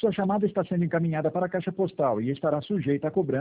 Sua chamada está sendo encaminhada para a caixa postal e estará sujeita a cobrança